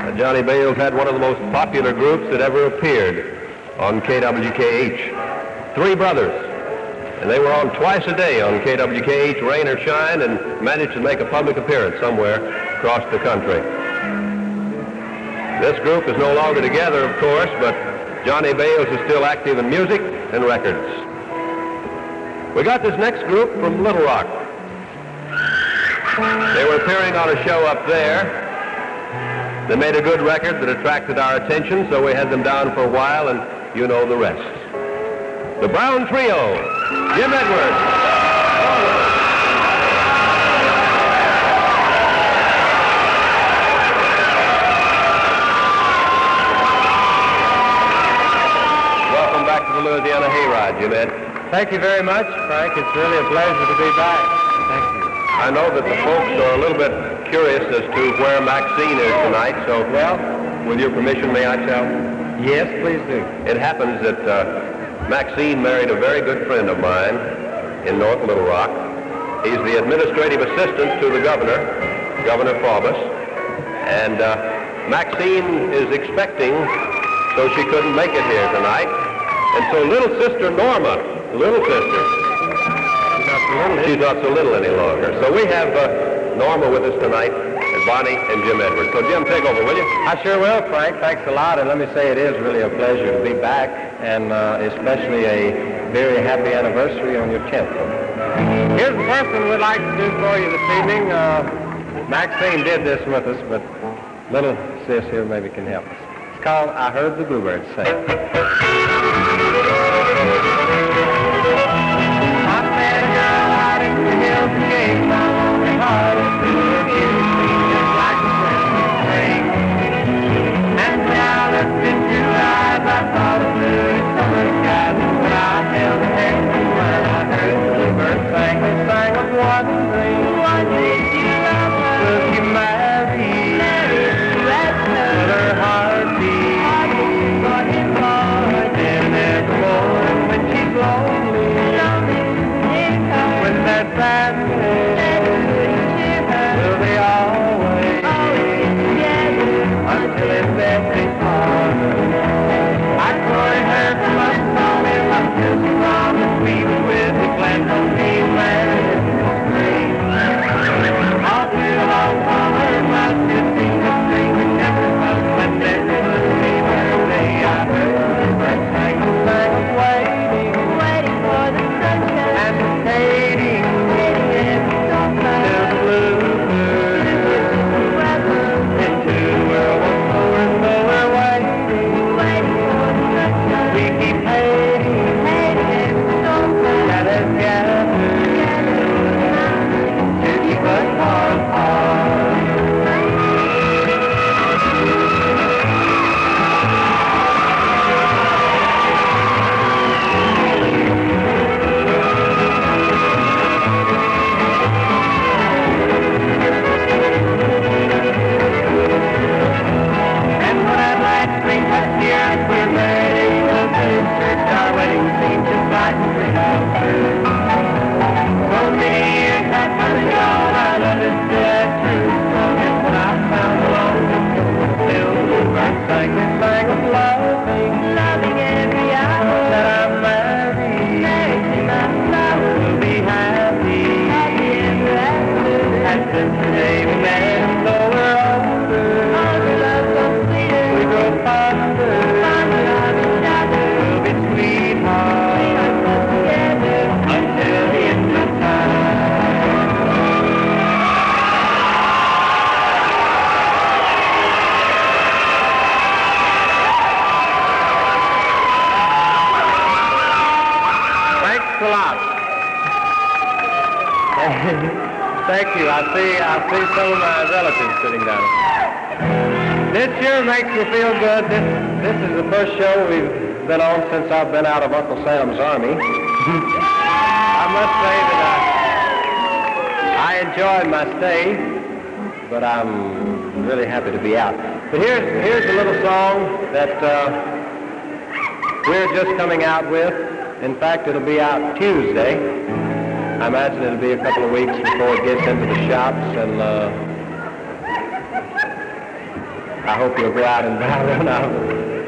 Johnny Bales had one of the most popular groups that ever appeared on KWKH. Three brothers. And they were on twice a day on KWKH, rain or shine, and managed to make a public appearance somewhere across the country. This group is no longer together, of course, but Johnny Bales is still active in music and records. We got this next group from Little Rock. They were appearing on a show up there. They made a good record that attracted our attention, so we had them down for a while, and you know the rest. The Brown Trio, Jim Edwards. Welcome back to the Louisiana Hayride, Jim Ed. Thank you very much, Frank. It's really a pleasure to be back. Thank you. I know that the folks are a little bit curious as to where Maxine is tonight, so, Well, with your permission, may I tell? yes, please do. It happens that Maxine married a very good friend of mine in North Little Rock. He's the administrative assistant to the governor, Governor Faubus. And Maxine is expecting, so she couldn't make it here tonight. And so little sister Norma, she's not so little any longer. So we have Norma with us tonight, and Bonnie and Jim Edwards. So Jim, take over, will you? I sure will, Frank. Thanks a lot. And let me say it is really a pleasure to be back, and especially a very happy anniversary on your 10th. Here's the first one we'd like to do for you this evening. Maxine did this with us, but little sis here maybe can help us. It's called I Heard the Bluebirds Sing. I met a girl out in the hills and gave my lonely heart a good music just like the Christmas spring. And when I looked into her eyes, I saw the blue in summer skies. When I held her hand and when I heard the bluebirds sing, they sang of one thing. What did you love her? Will you marry? Will her heart beat? And every morning when she's lonely, when that sadness, will they always until it's empty heart. I courted her for months on end, until she promised me that with the plan on being married in the spring. All through the long summer, my sister was singing every month when there was a birthday. I heard the birds sing and sang of waiting for the sunshine and waiting till the bluebird into the world once more. And though we're waiting for the sunshine, we keep hating that has gathered to keep us apart. And when at last spring was here and we're ready to move, church our wedding seemed just like a dream true. So many years have come and gone, our love is still true. So just when I found alone, still the bluebirds sang, they sang of loving every hour that I'm married to my flower. We'll be happy ever after. And since the day we met, and though we're older, we grow fonder of each other. We'll be sweethearts together until the end of time. Thanks a lot. Thank you. I see some of my relatives sitting down. This sure makes me feel good. This is the first show we've been on since I've been out of Uncle Sam's Army. I must say that I enjoyed my stay, but I'm really happy to be out. But here's a little song that we're just coming out with. In fact, it'll be out Tuesday. I imagine it'll be a couple of weeks before it gets into the shops, and I hope you'll go out and buy one of them.